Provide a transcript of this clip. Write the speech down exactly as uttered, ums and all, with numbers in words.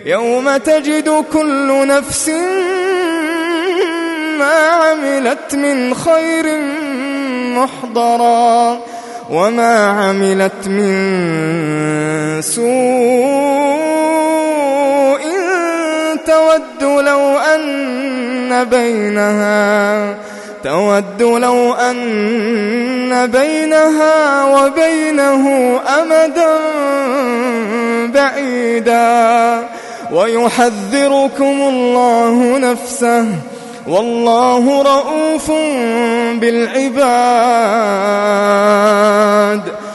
يوم تجد كل نفس ما عملت من خير محضرا وما عملت من سوء تود لو أن بينها تود لو أن بينها وبينه أمدا بعيدا ويحذركم الله نفسه والله رؤوف بالعباد.